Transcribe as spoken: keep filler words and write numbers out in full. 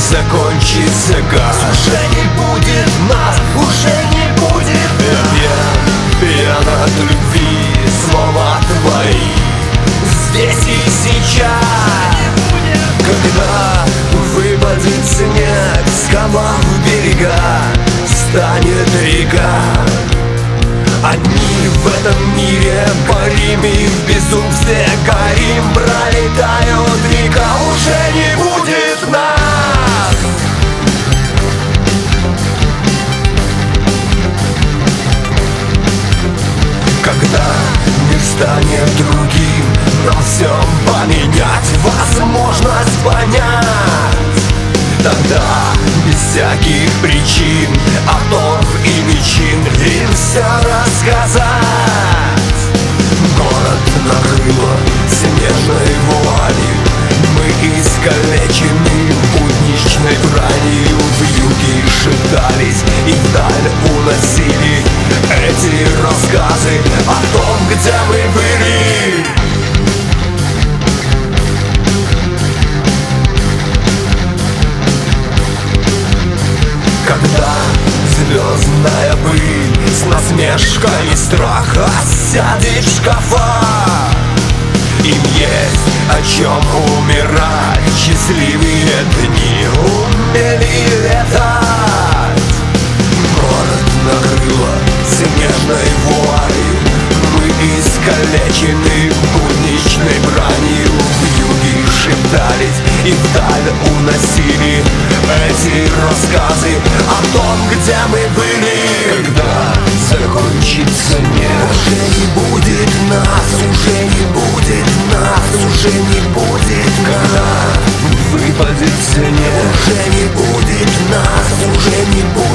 закончится газ. Уже не будет нас, уже не будет. Я пьян, пьян от любви, слова твои здесь и сейчас. Когда выпадет снег, сковав берега, станет река. Одни в этом мире парим и в безумстве горим. Пролетают века, уже не будет нас. Когда мир станет другим, нам всем поменять возможность понять. Тогда без всяких причин, оторв и личин им все рассказать. Город накрыло снежной вуалью, мы искалечены будничной бранью. Вьюги шептались и вдаль уносили эти рассказы о том, где мы были. Когда звездная пыль с насмешкой и страха сядет в шкафа, им есть о чем умирать, счастливые дни умели летать. Город накрыло снежной вуалью, мы искалечены будничной бранью. Вьюги шептались и вдаль уносили эти рассказы о том, где мы были. Когда закончится мир, уже не будет нас, уже не будет нас, уже не будет. Когда выпадет снег, уже не будет нас, уже не будет.